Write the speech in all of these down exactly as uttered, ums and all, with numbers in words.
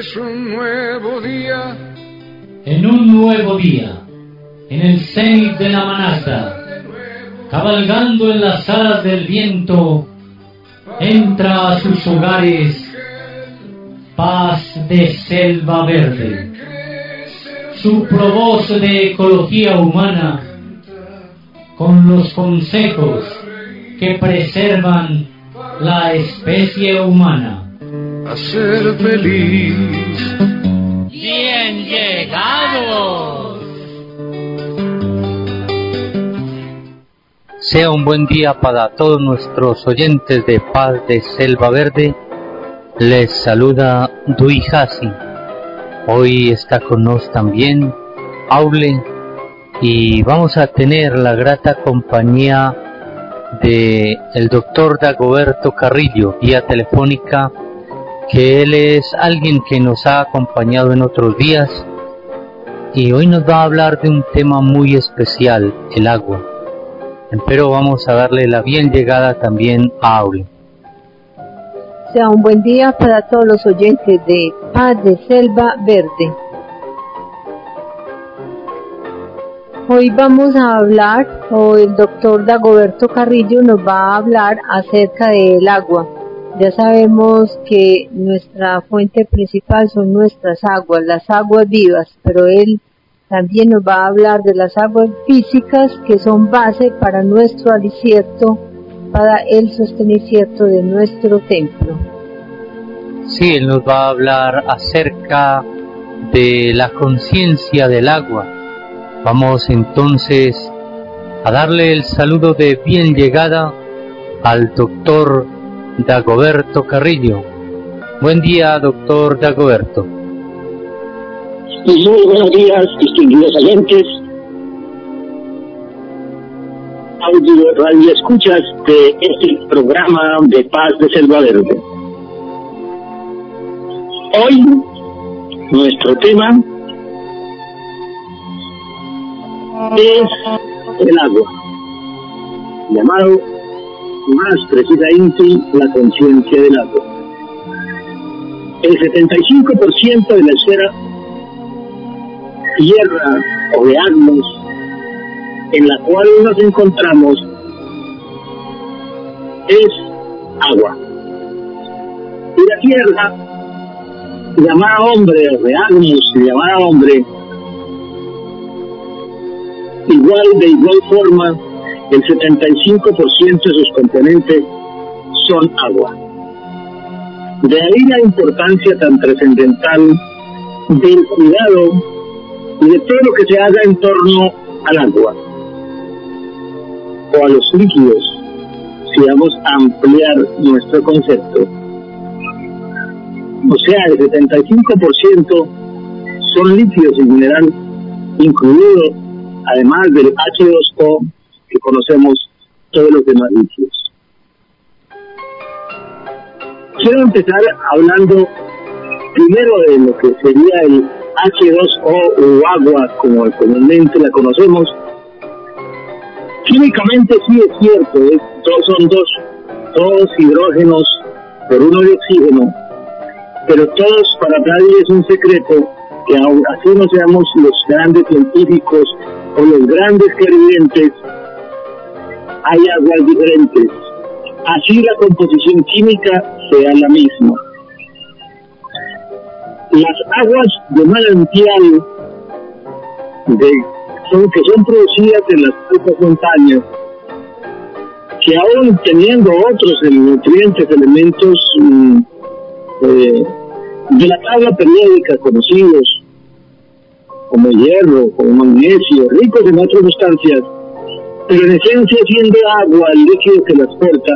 Es un nuevo día. En un nuevo día, en el cenit de la manasta, cabalgando en las alas del viento, entra a sus hogares Paz de Selva Verde. Su provoz de ecología humana, con los consejos que preservan la especie humana. A ser feliz. ¡Bien llegados! Sea un buen día para todos nuestros oyentes de Paz de Selva Verde. Les saluda Dui Hasi. Hoy está con nos también Aule y vamos a tener la grata compañía de el doctor Dagoberto Carrillo vía telefónica, que él es alguien que nos ha acompañado en otros días y hoy nos va a hablar de un tema muy especial, el agua. Pero vamos a darle la bien llegada también a Aule. Sea un buen día para todos los oyentes de Paz de Selva Verde. Hoy vamos a hablar, o el doctor Dagoberto Carrillo nos va a hablar acerca del agua. Ya sabemos que nuestra fuente principal son nuestras aguas, las aguas vivas, pero él también nos va a hablar de las aguas físicas que son base para nuestro alicierto, para el sostenimiento de nuestro templo. Sí, él nos va a hablar acerca de la conciencia del agua. Vamos entonces a darle el saludo de bien llegada al doctor Dagoberto Carrillo. Buen día, doctor Dagoberto. Muy buenos días, distinguidos oyentes, audio radio escuchas de este programa de Paz de Selva Verde. Hoy nuestro tema es el agua, llamado más precisamente la conciencia del agua. El setenta y cinco por ciento de la esfera tierra o de átomos en la cual nos encontramos es agua. Y la tierra, llamada hombre, o de átomos, llamada hombre, igual de igual forma, el setenta y cinco por ciento de sus componentes son agua. De ahí la importancia tan trascendental del cuidado y de todo lo que se haga en torno al agua o a los líquidos, si vamos a ampliar nuestro concepto. O sea, el setenta y cinco por ciento son líquidos en general, incluido además del H dos O que conocemos todos los demás líquidos. Quiero empezar hablando primero de lo que sería el H dos O o agua, como comúnmente la conocemos. Químicamente sí es cierto, es, todos son dos, dos hidrógenos por uno de oxígeno, pero todos, para nadie es un secreto que aun así no seamos los grandes científicos o los grandes creyentes, hay aguas diferentes, así la composición química sea la misma. Las aguas de manantial de, son, que son producidas en las altas montañas, que aún teniendo otros nutrientes, elementos mm, eh, de la tabla periódica conocidos, como hierro, como magnesio, ricos en otras sustancias, pero en esencia siendo agua el líquido que las porta,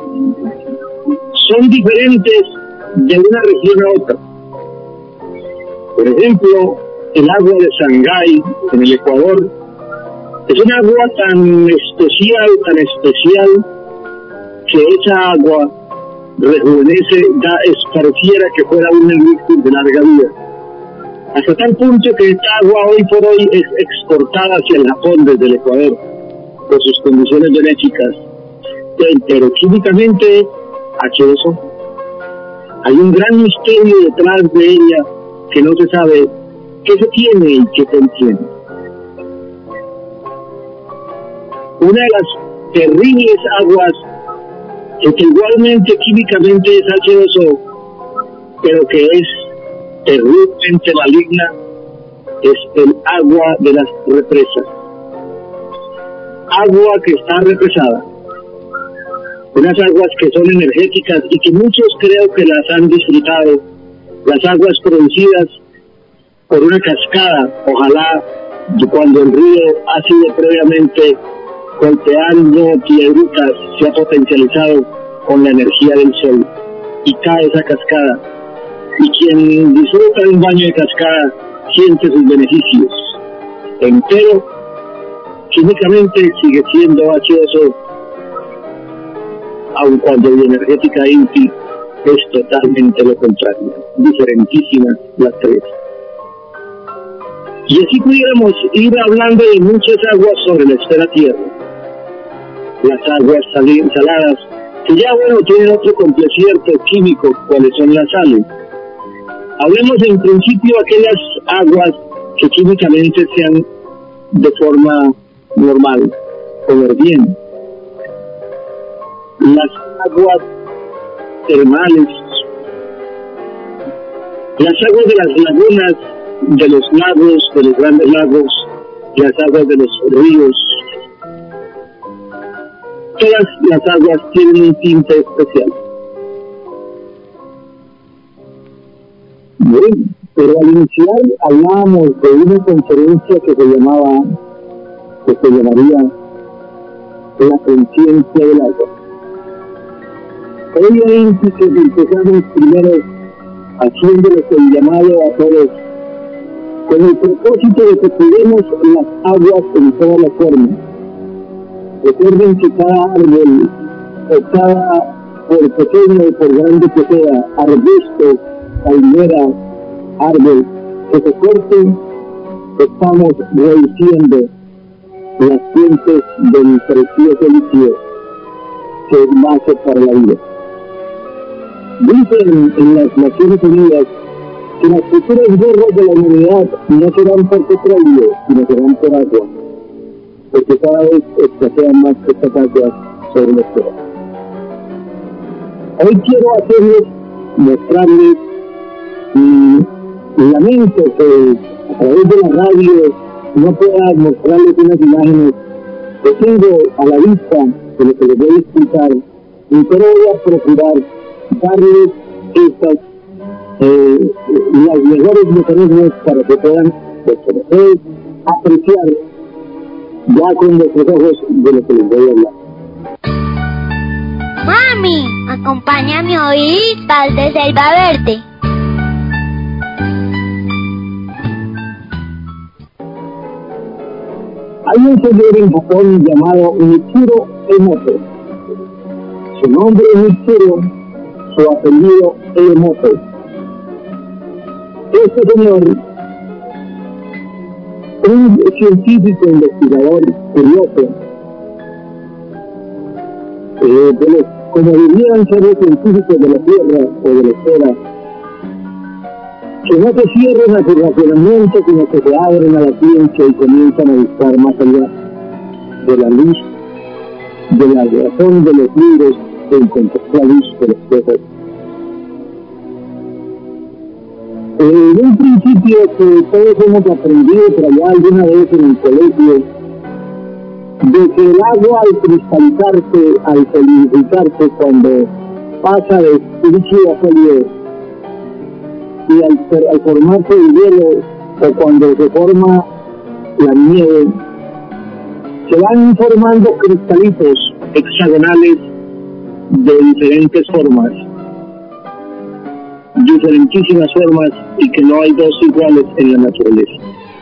son diferentes de una región a otra. Por ejemplo, el agua de Shanghái, en el Ecuador, es un agua tan especial, tan especial, que esa agua rejuvenece, da, es, pareciera que fuera un elixir de larga vida. Hasta tal punto que esta agua hoy por hoy es exportada hacia el Japón desde el Ecuador, por sus condiciones benéficas. Pero químicamente, H dos O. Hay un gran misterio detrás de ella, que no se sabe qué se tiene y qué contiene. Una de las terribles aguas, que igualmente químicamente es hache dos o, pero que es terriblemente maligna, es el agua de las represas. Agua que está represada. Unas aguas que son energéticas y que muchos creo que las han disfrutado. Las aguas producidas por una cascada, ojalá cuando el río ha sido previamente golpeando piedritas, se ha potencializado con la energía del sol y cae esa cascada. Y quien disfruta de un baño de cascada siente sus beneficios. Empero, químicamente sigue siendo hache dos o, aun cuando la energética INPI es totalmente lo contrario, diferentísimas las tres. Y así pudiéramos ir hablando de muchas aguas sobre la esfera Tierra. Las aguas saladas, que ya bueno tienen otro complecierto químico, cuáles son las sales. Hablemos en principio de aquellas aguas que químicamente sean de forma normal, comer bien. Las aguas termales, las aguas de las lagunas, de los lagos, de los grandes lagos, las aguas de los ríos. Todas las aguas tienen un tinte especial. Bueno, pero al iniciar hablábamos de una conferencia que se llamaba, que se llamaría La conciencia del agua. Obviamente que empezamos primero haciéndoles el llamado a todos con el propósito de que cuidemos las aguas en todas las formas. Recuerden que cada árbol, o cada, por pequeño o por grande que sea, arbusto, palmera, árbol, que se corte, estamos reduciendo las fuentes del precioso líquido que es base para la vida. Dicen en las Naciones Unidas que las futuras guerras de la humanidad no serán por petróleo, sino serán por agua, porque cada vez escasean más estas aguas sobre la tierra. Hoy quiero hacerles, mostrarles, y lamento que a través de la radio no pueda mostrarles unas imágenes que tengo a la vista de lo que les voy a explicar, y pero voy a procurar darles estas eh, las mejores mecanismos para que puedan conocer, apreciar ya con nuestros ojos de lo que les voy a hablar. Mami, acompáñame a oír Paz de Selva Verde. Hay un señor en Japón llamado Michiro Emoto. Su nombre es Michiro, su apellido Emoto. Este señor, un científico investigador curioso, eh, de los, como dirían ser los científicos de la Tierra o de la esfera, que no se cierren a su razonamiento, sino que se abren a la ciencia y comienzan a buscar más allá de la luz, de la razón de los libros, de encontrar la luz de las cosas. En un principio que todos hemos aprendido por allá alguna vez en el colegio, de que el agua al cristalizarse, al solidificarse, cuando pasa de líquido a sólido, y al, al formarse el hielo, o cuando se forma la nieve, se van formando cristalitos hexagonales de diferentes formas, diferentísimas formas, y que no hay dos iguales en la naturaleza.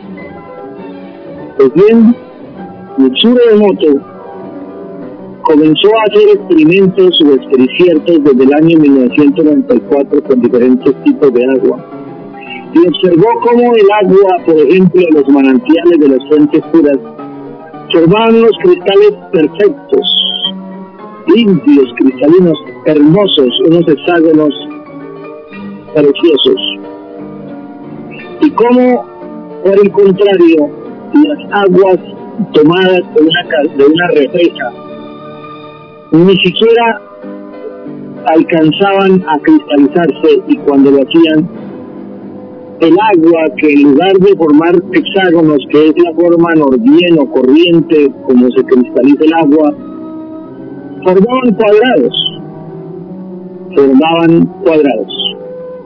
Pues bien, Michiro Emoto comenzó a hacer experimentos o descubiertos desde el año mil novecientos noventa y cuatro con diferentes tipos de agua, y observó cómo el agua, por ejemplo, de los manantiales de las fuentes puras, formaban unos cristales perfectos, limpios, cristalinos, hermosos, unos hexágonos preciosos. y cómo, por el contrario, las aguas tomadas de una, de una represa ni siquiera alcanzaban a cristalizarse, y cuando lo hacían, el agua, que en lugar de formar hexágonos, que es la forma normal o corriente como se cristaliza el agua, formaban cuadrados, formaban cuadrados.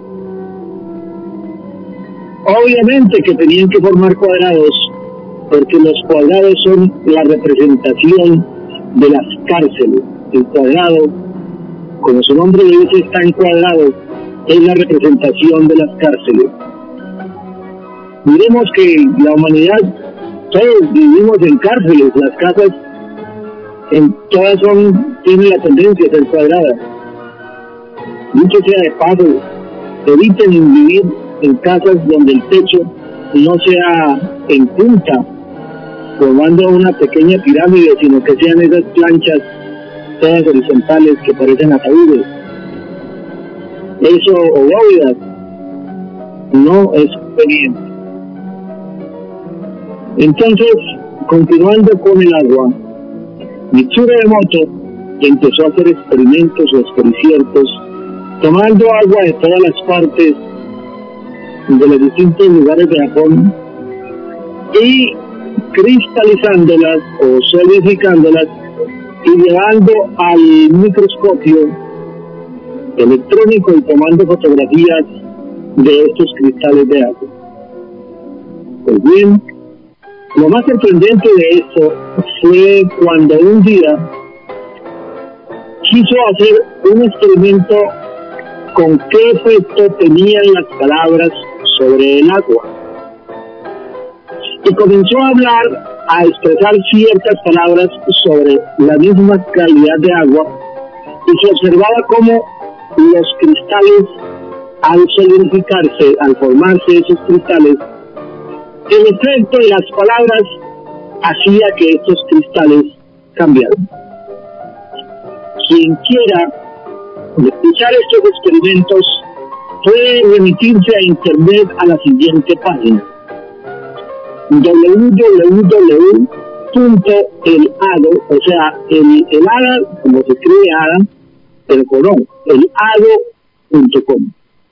Obviamente que tenían que formar cuadrados, porque los cuadrados son la representación de las cárceles. El cuadrado, como su nombre le dice, está encuadrado, es la representación de las cárceles. Miremos que la humanidad, todos vivimos en cárceles, las casas en todas son, tienen la tendencia a ser cuadradas. Dicho sea de paso, eviten vivir en casas donde el techo no sea en punta, formando una pequeña pirámide, sino que sean esas planchas todas horizontales que parecen ataúdes. Eso, o bóvedas, no es conveniente. Entonces, continuando con el agua, Mitsuru Emoto empezó a hacer experimentos o expericiertos, tomando agua de todas las partes de los distintos lugares de Japón y cristalizándolas o solidificándolas y llevando al microscopio electrónico y tomando fotografías de estos cristales de agua. Pues bien, lo más sorprendente de esto fue cuando un día quiso hacer un experimento con qué efecto tenían las palabras sobre el agua. Y comenzó a hablar, a expresar ciertas palabras sobre la misma calidad de agua, y se observaba cómo los cristales, al solidificarse, al formarse esos cristales, el efecto de las palabras hacía que estos cristales cambiaran. Quien quiera escuchar estos experimentos puede remitirse a internet a la siguiente página: doble u doble u doble u punto el hado, o sea, el, el hada, como se escribe hada, pero con o, el hado punto com.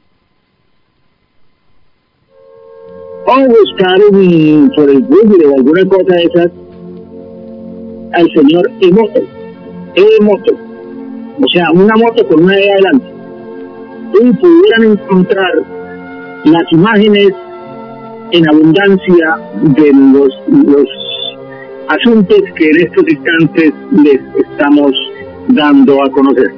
O buscar un, por el Google o alguna cosa de esas al señor Emoto, Emoto, o sea, una moto con una E adelante, y pudieran encontrar las imágenes en abundancia de los, los asuntos que en estos instantes les estamos dando a conocer.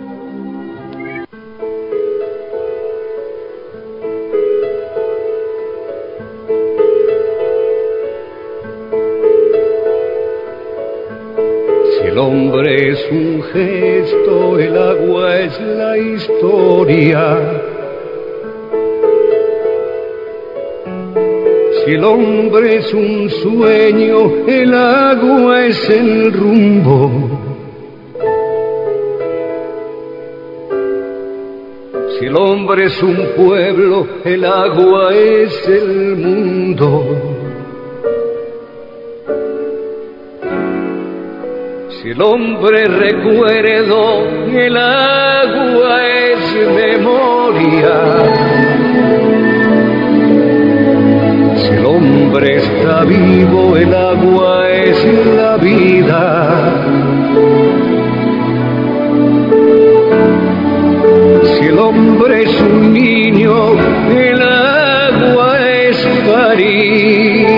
Si el hombre es un gesto, el agua es la historia. Si el hombre es un sueño, el agua es el rumbo. Si el hombre es un pueblo, el agua es el mundo. Si el hombre recuerdo, el agua es memoria. Si el hombre está vivo, el agua es la vida. Si el hombre es un niño, el agua es parir.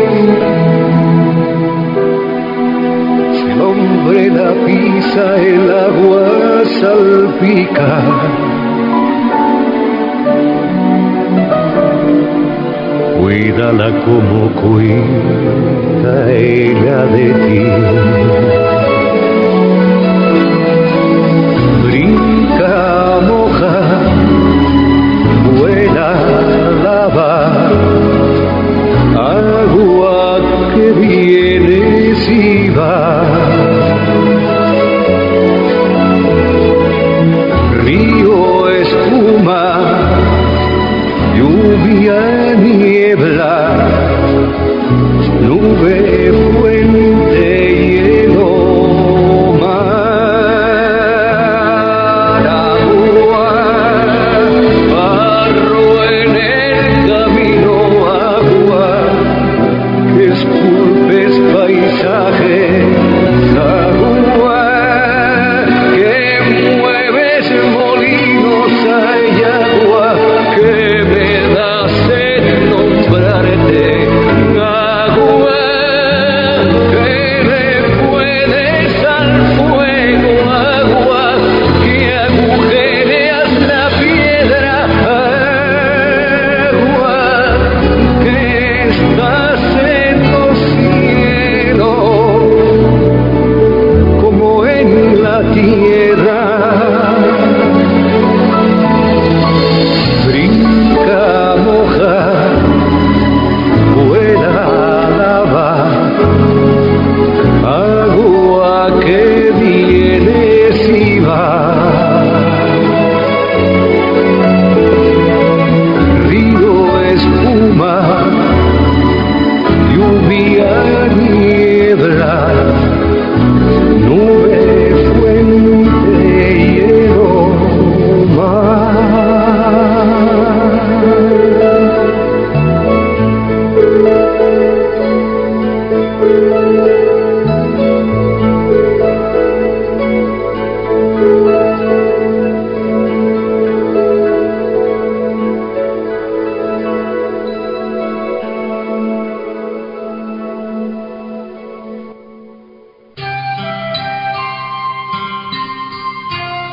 Si el hombre la pisa, el agua salpica. Cuídala como cuida ella de ti. Brinca, moja, vuela, lava, agua que viene y va. Río, espuma, lluvia, nieve.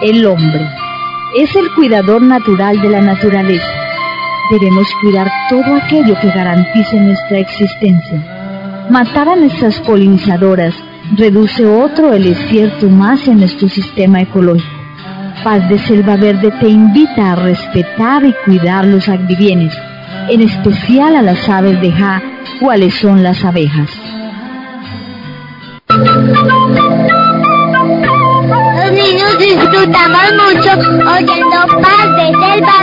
El hombre es el cuidador natural de la naturaleza. Debemos cuidar todo aquello que garantice nuestra existencia. Matar a nuestras polinizadoras reduce otro el desierto más en nuestro sistema ecológico. Paz de Selva Verde te invita a respetar y cuidar los agribienes, en especial a las aves de Ja, cuáles son las abejas. Los niños disfrutamos mucho oyendo Paz de Selva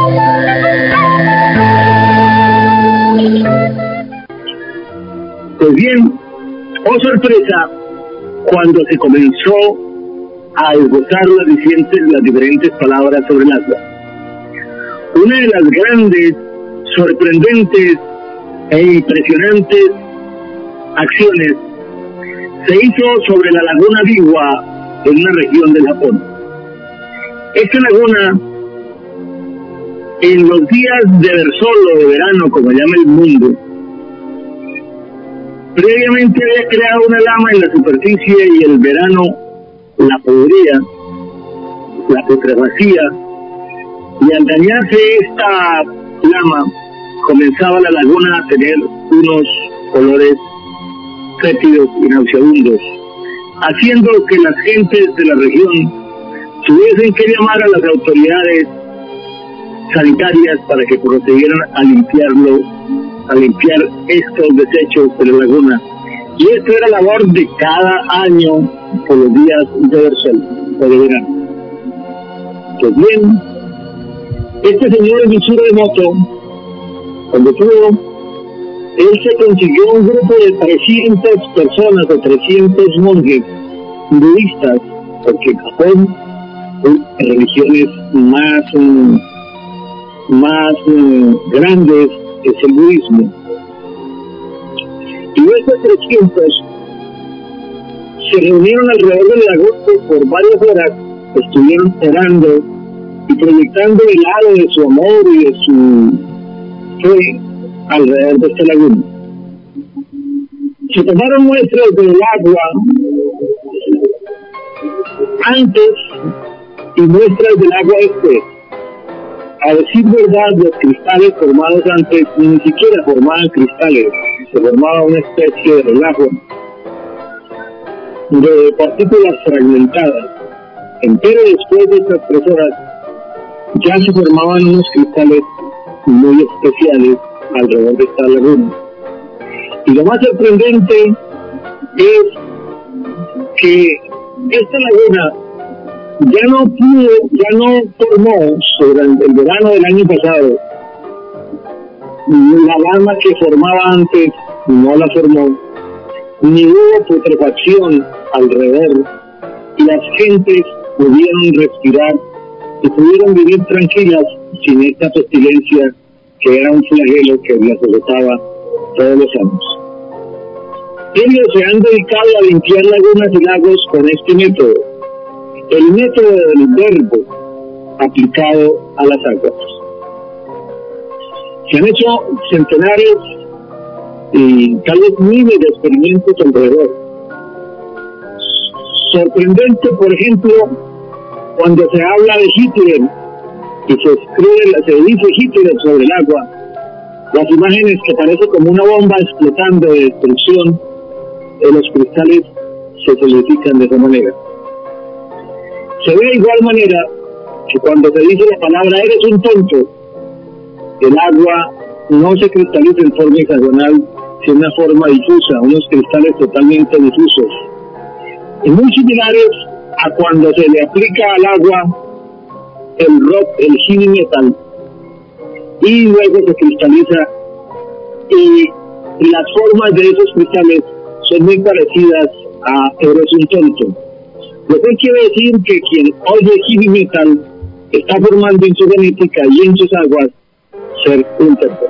Verde. Pues bien, oh sorpresa, cuando se comenzó a esbozar las diferentes, las diferentes palabras sobre el agua. Una de las grandes, sorprendentes e impresionantes acciones se hizo sobre la laguna Biwa en una región del Japón. Esta laguna, en los días de versol o de verano, como llama el mundo, previamente había creado una lama en la superficie y el verano la podría, la putrefacía, y al dañarse esta lama comenzaba la laguna a tener unos colores fétidos y nauseabundos, haciendo que las gentes de la región tuviesen que llamar a las autoridades sanitarias para que procedieran a limpiarlo, a limpiar estos desechos de la laguna. Y esto era labor de cada año por los días de versol o de verano. Pues bien, este señor Mitsuru Emoto, cuando pudo, él se consiguió un grupo de trescientas personas o trescientos monjes budistas, porque en Japón hay religiones más, más grandes es el budismo. Y estos trescientos se reunieron alrededor del lago por varias horas, estuvieron orando y proyectando el halo de su amor y de su fe alrededor de esta laguna. Se tomaron muestras del agua antes y muestras del agua después. A decir verdad, los cristales formados antes ni siquiera formaban cristales, se formaba una especie de relajo de partículas fragmentadas. Pero después de estas tres horas ya se formaban unos cristales muy especiales alrededor de esta laguna. Y lo más sorprendente es que esta laguna ya no pudo, ya no formó durante el verano del año pasado. La lama que formaba antes no la formó, ni hubo putrefacción alrededor, y las gentes pudieron respirar y pudieron vivir tranquilas sin esta pestilencia que era un flagelo que las azotaba todos los años. Ellos se han dedicado a limpiar lagunas y lagos con este método, el método del verbo aplicado a las aguas. Se han hecho centenares y tal vez miles de experimentos alrededor. Sorprendente, por ejemplo, cuando se habla de Hitler y se escribe, se dice Hitler sobre el agua, las imágenes que parecen como una bomba explotando de destrucción de los cristales se solidifican de esa manera. Se ve de igual manera que cuando se dice la palabra eres un tonto, el agua no se cristaliza en forma hexagonal, sino en una forma difusa, unos cristales totalmente difusos, y muy similares a cuando se le aplica al agua el rock, el heavy metal, y luego se cristaliza, y, y las formas de esos cristales son muy parecidas a eres un tonto. Lo que quiere decir que quien oye heavy metal está formando en su genética y en sus aguas ser un tonto.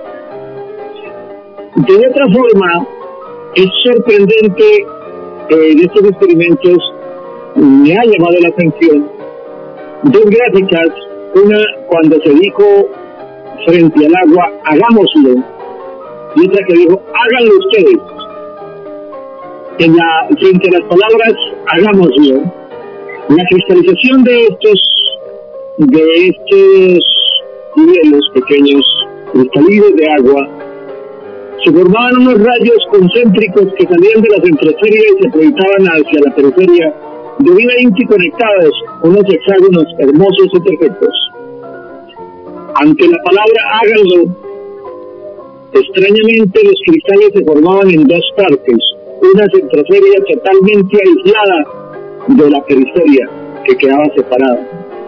De otra forma, es sorprendente eh, en estos experimentos, me ha llamado la atención dos gráficas, una cuando se dijo frente al agua, hagámoslo, y otra que dijo, háganlo ustedes. En la, frente a las palabras, hagámoslo, La cristalización de estos, de estos hielos pequeños, cristalinos de agua, se formaban unos rayos concéntricos que salían de la centrosfera y se proyectaban hacia la periferia, debidamente conectados con unos hexágonos hermosos y perfectos. Ante la palabra háganlo, extrañamente los cristales se formaban en dos partes, una centrosfera totalmente aislada de la periferia que quedaba separada.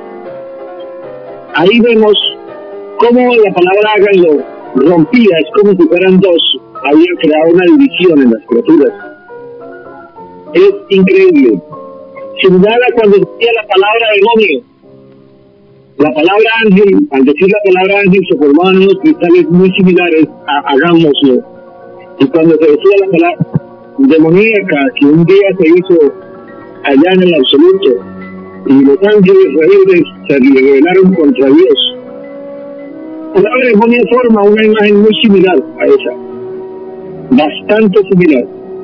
Ahí vemos cómo la palabra háganlo rompía, es como si fueran dos, había creado una división en las criaturas. Es increíble. Similar a cuando decía la palabra demonio, la palabra ángel, al decir la palabra ángel se formaban unos cristales muy similares a hagámoslo. Y cuando se decía la palabra demoníaca, que un día se hizo allá en el absoluto, y los ángeles rebeldes se rebelaron contra Dios. La palabra demonio forma una imagen muy similar a esa, bastante similar.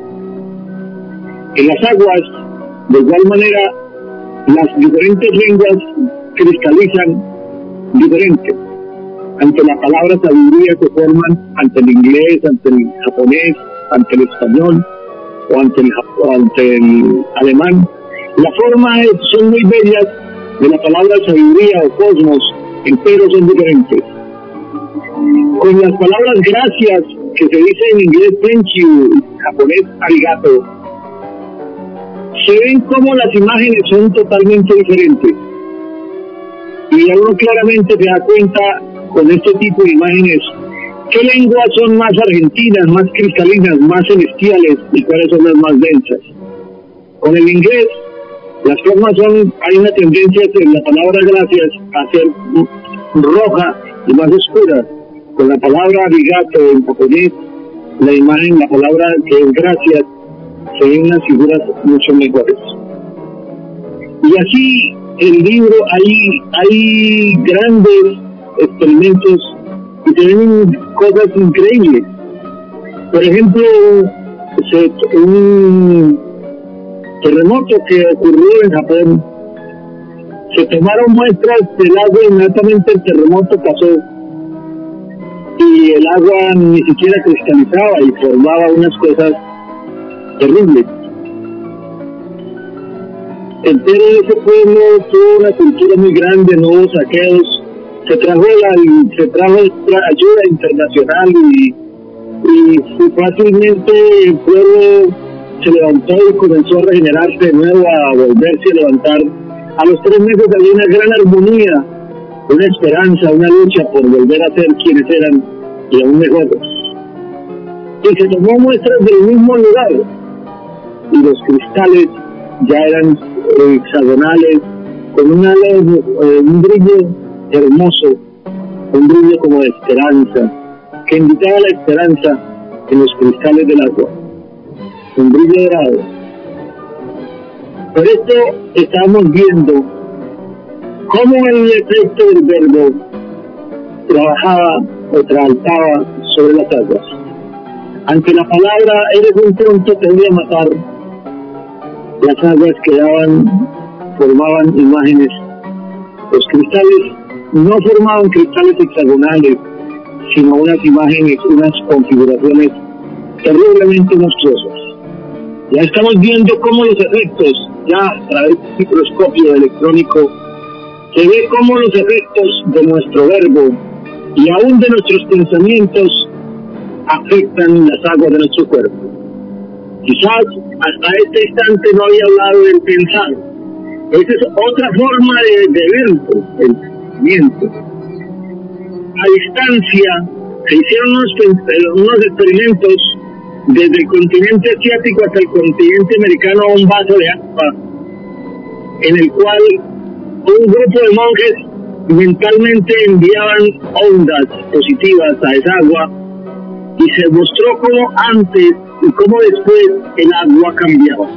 En las aguas, de igual manera, las diferentes lenguas cristalizan diferente. Ante la palabra sabiduría se forman ante el inglés, ante el japonés, ante el español o ante el, o ante el alemán. La forma es, son muy bellas de la palabra sabiduría o cosmos, pero son diferentes. Con las palabras gracias, que se dice en inglés thank you, en japonés arigato, se ven como las imágenes son totalmente diferentes. Y uno claramente se da cuenta con este tipo de imágenes qué lenguas son más argentinas, más cristalinas, más celestiales y cuáles son las más densas. Con el inglés, las formas son, hay una tendencia en la palabra gracias a ser roja y más oscura. Con la palabra arigato en japonés, la imagen, la palabra que es gracias, se ven unas figuras mucho mejores. Y así, el libro, hay, hay grandes experimentos y se ven cosas increíbles. Por ejemplo, se, un terremoto que ocurrió en Japón, se tomaron muestras del agua y inmediatamente el terremoto pasó y el agua ni siquiera cristalizaba y formaba unas cosas terribles. Entero ese pueblo tuvo una cultura muy grande, no hubo saqueos, se trajo la, se trajo ayuda internacional y, y fácilmente el pueblo se levantó y comenzó a regenerarse de nuevo, a volverse a levantar. A los tres meses había una gran armonía, una esperanza, una lucha por volver a ser quienes eran y aún mejores. Y se tomó muestras del mismo lugar y los cristales ya eran hexagonales con una, eh, un brillo hermoso, un brillo como de esperanza, que invitaba a la esperanza en los cristales del agua, un brillo dorado. Por esto estamos viendo cómo el efecto del verbo trabajaba o trabajaba sobre las aguas. Ante la palabra eres un pronto te voy a matar, las aguas quedaban, formaban imágenes. Los cristales no formaban cristales hexagonales, sino unas imágenes, unas configuraciones terriblemente monstruosas. Ya estamos viendo cómo los efectos, ya a través del microscopio electrónico, se ve cómo los efectos de nuestro verbo y aún de nuestros pensamientos afectan las aguas de nuestro cuerpo. Quizás hasta este instante no había hablado del pensar. Esa es otra forma de, de verbo, el pensamiento. A distancia se hicieron unos, unos experimentos desde el continente asiático hasta el continente americano a un vaso de agua, en el cual un grupo de monjes mentalmente enviaban ondas positivas a esa agua y se mostró cómo antes y cómo después el agua cambiaba.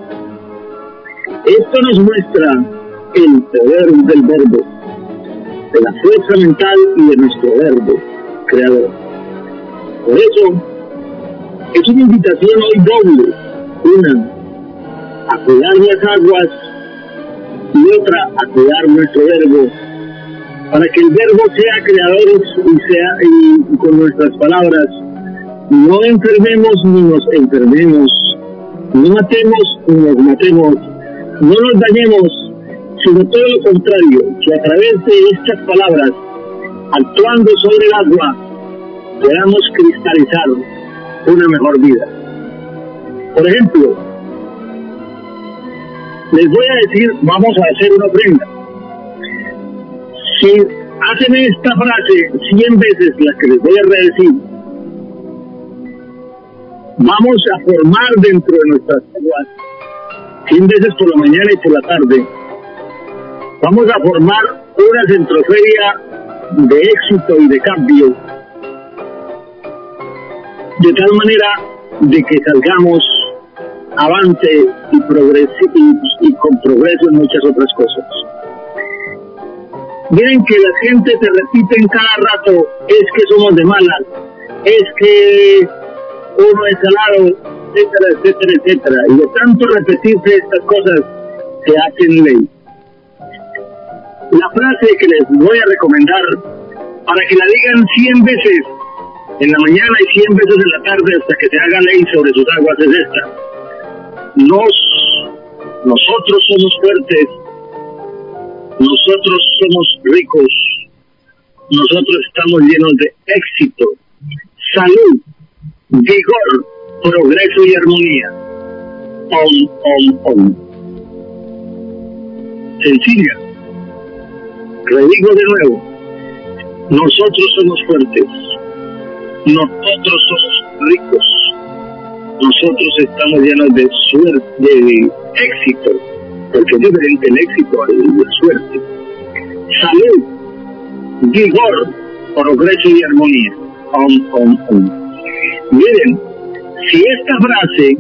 Esto nos muestra el poder del verbo, de la fuerza mental y de nuestro verbo creador. Por eso es una invitación hoy doble: una, a cuidar las aguas y otra a cuidar nuestro verbo, para que el verbo sea creador y, sea, y con nuestras palabras no enfermemos ni nos enfermemos, no matemos ni nos matemos, no nos dañemos, sino todo lo contrario, que a través de estas palabras, actuando sobre el agua, podamos cristalizar una mejor vida. Por ejemplo, les voy a decir, vamos a hacer una ofrenda. Si hacen esta frase cien veces, la que les voy a redecir, vamos a formar dentro de nuestras aguas, cien veces por la mañana y por la tarde, vamos a formar una centroferia de éxito y de cambio, de tal manera de que salgamos avante y, progrese, y, y con progreso en muchas otras cosas. Miren que la gente se repite en cada rato, es que somos de malas, es que uno es salado, etcétera, etcétera, etcétera. Y de tanto repetirse estas cosas, se hacen ley. La frase que les voy a recomendar, para que la digan cien veces en la mañana y cien veces en la tarde hasta que se haga ley sobre sus aguas, es esta: Nos, nosotros somos fuertes, nosotros somos ricos, nosotros estamos llenos de éxito, salud, vigor, progreso y armonía. Om, om, om. Sencilla. Redigo de nuevo. Nosotros somos fuertes, nosotros somos ricos, nosotros estamos llenos de suerte, de éxito, porque es diferente el éxito a la suerte. Salud, vigor, progreso y armonía. Om, om, om. Miren, si esta frase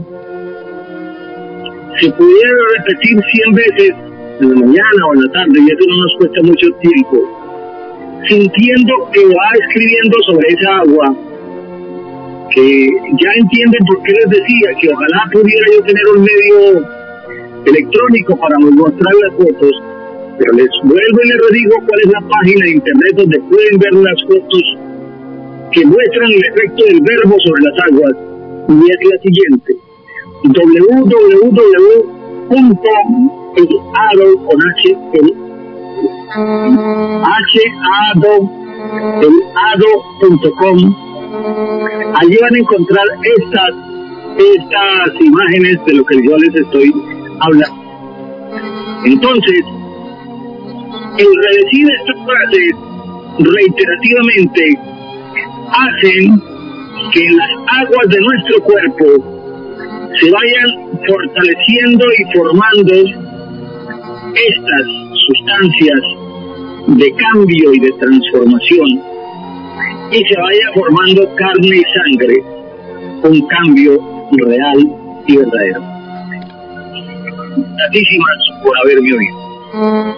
se pudiera repetir cien veces en la mañana o en la tarde, y eso no nos cuesta mucho tiempo, sintiendo que va escribiendo sobre esa agua, que ya entienden por qué les decía que ojalá pudiera yo tener un medio electrónico para mostrar las fotos, pero les vuelvo y les redigo cuál es la página de internet donde pueden ver las fotos que muestran el efecto del verbo sobre las aguas, y es la siguiente: w w w punto elado con h el hado elado punto com. Allí van a encontrar estas estas imágenes de lo que yo les estoy hablando. Entonces, el redecir estas frases reiterativamente hacen que las aguas de nuestro cuerpo se vayan fortaleciendo y formando estas sustancias de cambio y de transformación, y se vaya formando carne y sangre, un cambio real y verdadero. Gratísimas por haberme oído.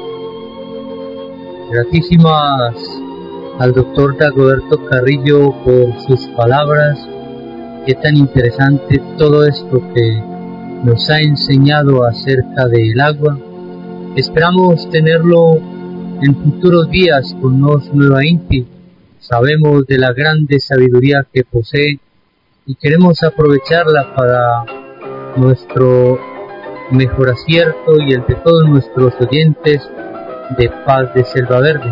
Gratísimas al doctor Dagoberto Carrillo por sus palabras. Qué tan interesante todo esto que nos ha enseñado acerca del agua. Esperamos tenerlo en futuros días con nos nuevamente. Sabemos de la grande sabiduría que posee y queremos aprovecharla para nuestro mejor acierto y el de todos nuestros oyentes de Paz de Selva Verde.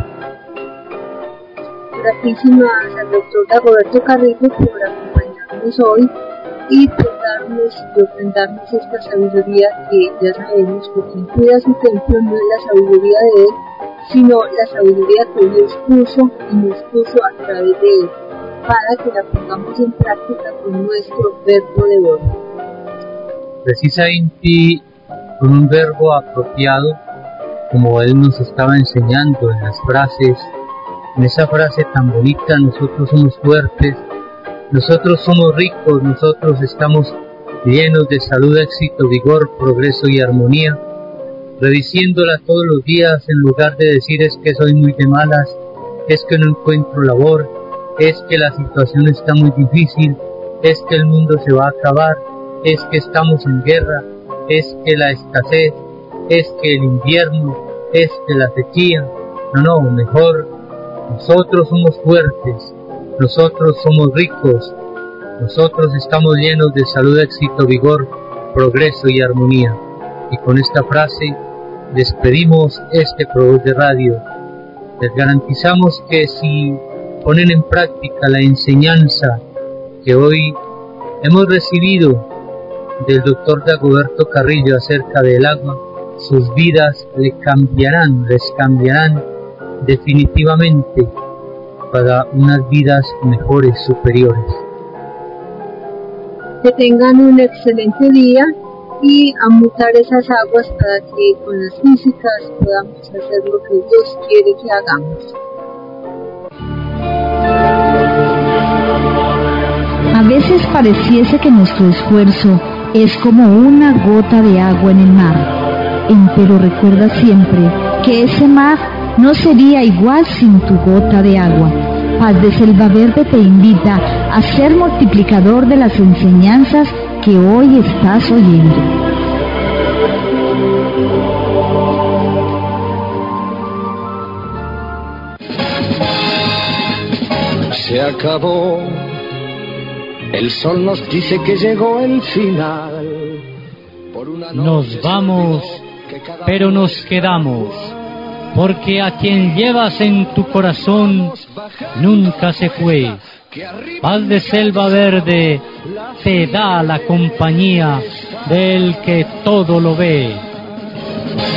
Gratísimas al doctor Dagoberto Carrillo por acompañarnos hoy y por darnos y ofrendarnos esta sabiduría que ya sabemos que quien cuida su templo no es la sabiduría de él, sino la sabiduría que Dios puso y nos puso a través de él, para que la pongamos en práctica con nuestro verbo de oro. Precisamente con un verbo apropiado, como él nos estaba enseñando en las frases, en esa frase tan bonita: nosotros somos fuertes, nosotros somos ricos, nosotros estamos llenos de salud, éxito, vigor, progreso y armonía, rediciéndola todos los días, en lugar de decir es que soy muy de malas, es que no encuentro labor, es que la situación está muy difícil, es que el mundo se va a acabar, es que estamos en guerra, es que la escasez, es que el invierno, es que la sequía. No, no, mejor, nosotros somos fuertes, nosotros somos ricos, nosotros estamos llenos de salud, éxito, vigor, progreso y armonía. Y con esta frase despedimos este Provoz de Radio. Les garantizamos que si ponen en práctica la enseñanza que hoy hemos recibido del doctor Dagoberto Carrillo acerca del agua, sus vidas le cambiarán, les cambiarán definitivamente para unas vidas mejores, superiores. Que tengan un excelente día y a mutar esas aguas para que con las físicas podamos hacer lo que Dios quiere que hagamos. A veces pareciese que nuestro esfuerzo es como una gota de agua en el mar, pero recuerda siempre que ese mar no sería igual sin tu gota de agua. Paz de Selva Verde te invita a ser multiplicador de las enseñanzas que hoy estás oyendo. Se acabó, el sol nos dice que llegó el final. Por una Nos vamos, pero nos quedamos, porque a quien llevas en tu corazón nunca se fue. Paz de Selva Verde te da la compañía del que todo lo ve.